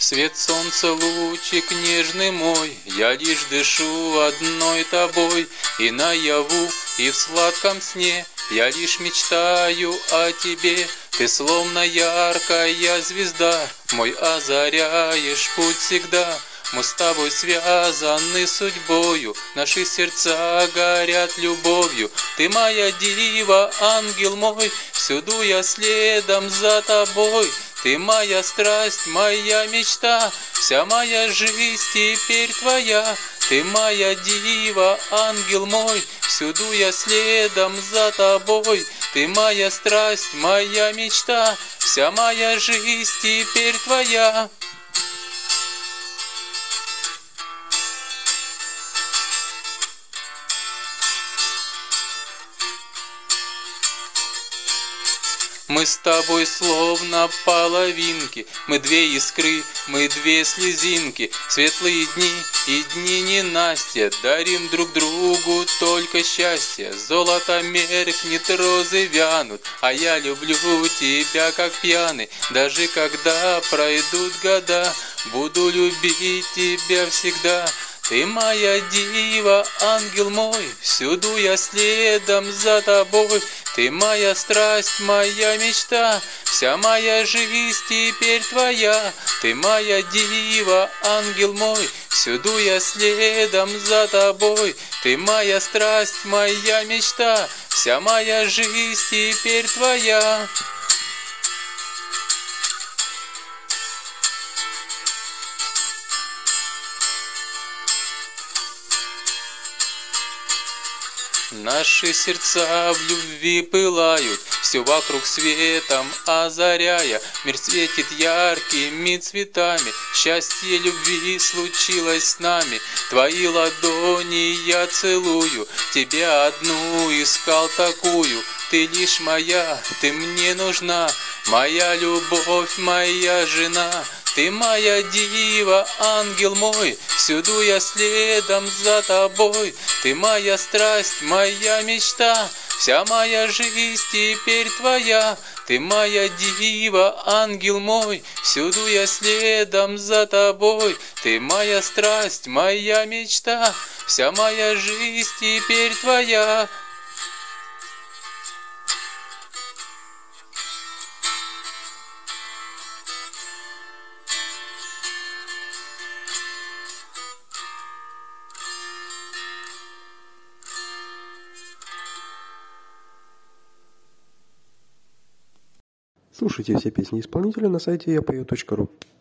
Свет солнца, лучик нежный мой, я лишь дышу одной тобой, и наяву, и в сладком сне я лишь мечтаю о тебе. Ты словно яркая звезда, мой озаряешь путь всегда. Мы с тобой связаны судьбою, наши сердца горят любовью. Ты моя дива, ангел мой, всюду я следом за тобой. Ты моя страсть, моя мечта, вся моя жизнь теперь твоя. Ты моя дива, ангел мой, всюду я следом за тобой. Ты моя страсть, моя мечта, вся моя жизнь теперь твоя. Мы с тобой словно половинки, мы две искры, мы две слезинки. Светлые дни и дни ненастья дарим друг другу только счастье. Золото меркнет, розы вянут, а я люблю тебя как пьяный. Даже когда пройдут года, буду любить тебя всегда. Ты моя дива, ангел мой, всюду я следом за тобой. Ты моя страсть, моя мечта, вся моя жизнь теперь твоя. Ты моя дива, ангел мой, всюду я следом за тобой. Ты моя страсть, моя мечта, вся моя жизнь теперь твоя. Наши сердца в любви пылают, все вокруг светом озаряя. Мир светит яркими цветами, счастье любви случилось с нами. Твои ладони я целую, тебя одну искал такую. Ты лишь моя, ты мне нужна, моя любовь, моя жена. Ты моя дива, ангел мой, всюду я следом за тобой. Ты моя страсть, моя мечта, вся моя жизнь теперь твоя. Ты моя дива, ангел мой, всюду я следом за тобой. Ты моя страсть, моя мечта, вся моя жизнь теперь твоя. Слушайте все песни исполнителя на сайте yapою.ru.